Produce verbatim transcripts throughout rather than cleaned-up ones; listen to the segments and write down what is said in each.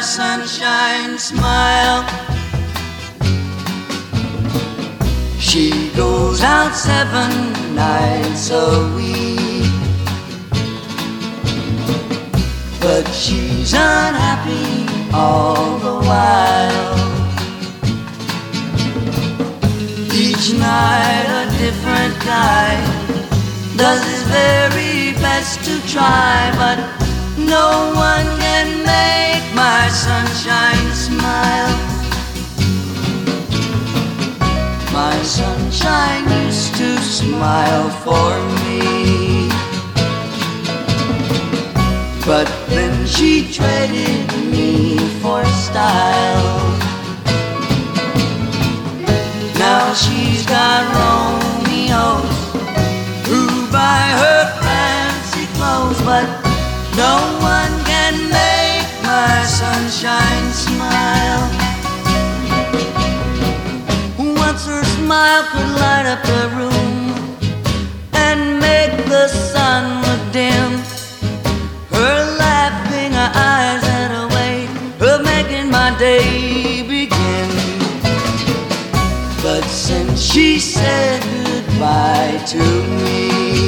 sunshine smile. She goes out seven nights a week, but she's unhappy all the while. Each night a different guy does his very best to try, but no one can make my sunshine smile. My sunshine used to smile for me, but then she traded me for style. Now she's got Romeos who buy her fancy clothes, but no one can make my sunshine smile. Once her smile could light up the room and make the sun look dim. Her laughing eyes had a way of making my day begin. But since she said goodbye to me,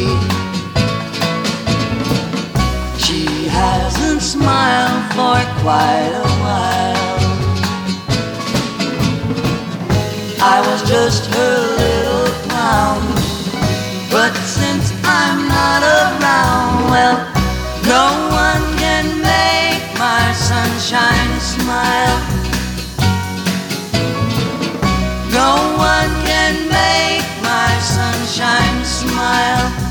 she hasn't smiled for quite a while. I was just her little clown, but since I'm not around, well, no one can make my sunshine smile. No one can make my sunshine smile.